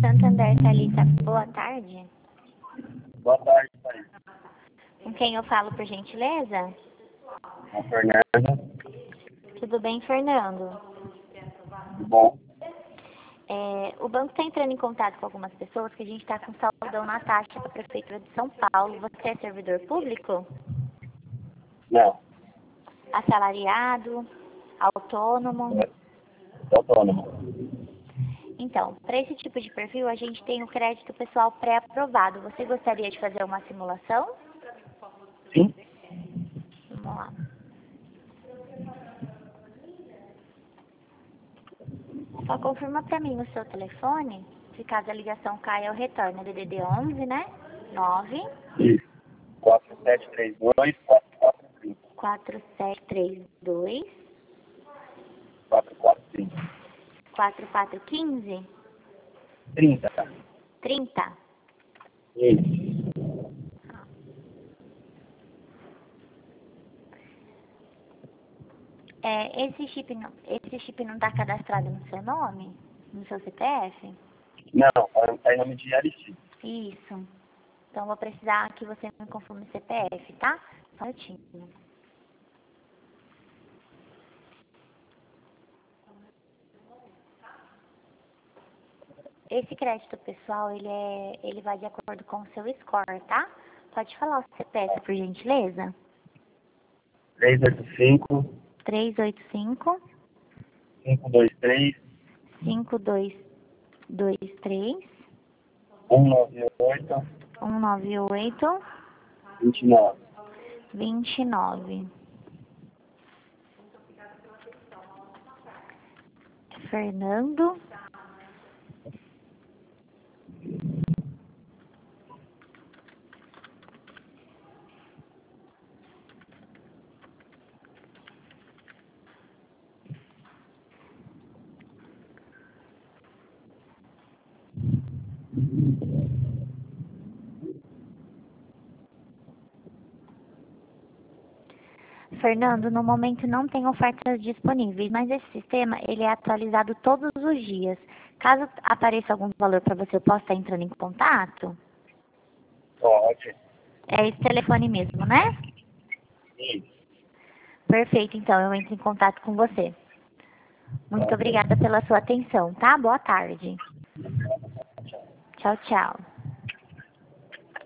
Santander, Thalita. Boa tarde. Boa tarde, Thaís. Com quem eu falo, por gentileza? Com o Fernando. Tudo bem, Fernando? Tudo bom? O banco está entrando em contato com algumas pessoas que a gente está com saldão na taxa da Prefeitura de São Paulo. Você é servidor público? Não. Assalariado? Autônomo? Sou autônomo. Então, para esse tipo de perfil, a gente tem o crédito pessoal pré-aprovado. Você gostaria de fazer uma simulação? Sim? Vamos lá. Só confirma para mim o seu telefone. Se caso a ligação caia, eu retorno. DDD 11, né? 9 Isso. 4732 4435. 4732 445. 4415 30. 30. Isso. Esse chip não está cadastrado no seu nome? No seu CPF? Não, tá em nome de Aristide. Isso. Então, vou precisar que você me confirme o CPF, tá? Só um minutinho. Esse crédito pessoal, ele vai de acordo com o seu score, tá? Pode falar o CPF, por gentileza? 385 385 523 5223 198 198 29. 29. Fernando. Fernando, no momento não tem ofertas disponíveis, mas esse sistema ele é atualizado todos os dias. Caso apareça algum valor para você, eu posso estar entrando em contato? Pode. É esse telefone mesmo, né? Isso. Perfeito, então eu entro em contato com você. Muito obrigada pela sua atenção, tá? Boa tarde. Tchau, tchau.